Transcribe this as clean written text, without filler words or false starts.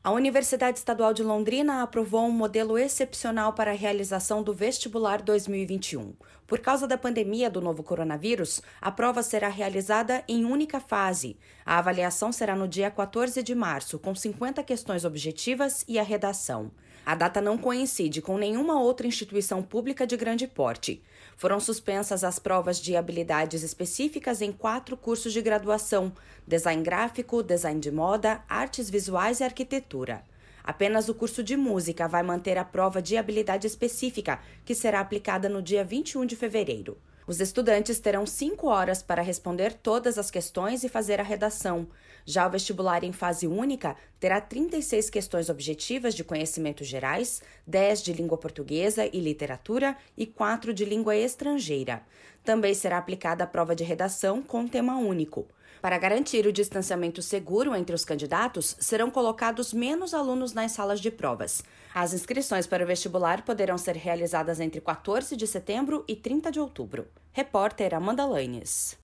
A Universidade Estadual de Londrina aprovou um modelo excepcional para a realização do vestibular 2021. Por causa da pandemia do novo coronavírus, a prova será realizada em única fase. A avaliação será no dia 14 de março, com 50 questões objetivas e a redação. A data não coincide com nenhuma outra instituição pública de grande porte. Foram suspensas as provas de habilidades específicas em 4 cursos de graduação: design gráfico, design de moda, artes visuais e arquitetura. Apenas o curso de música vai manter a prova de habilidade específica, que será aplicada no dia 21 de fevereiro. Os estudantes terão 5 horas para responder todas as questões e fazer a redação. Já o vestibular em fase única terá 36 questões objetivas de conhecimentos gerais, 10 de língua portuguesa e literatura e 4 de língua estrangeira. Também será aplicada a prova de redação com tema único. Para garantir o distanciamento seguro entre os candidatos, serão colocados menos alunos nas salas de provas. As inscrições para o vestibular poderão ser realizadas entre 14 de setembro e 30 de outubro. Repórter Amanda Lanes.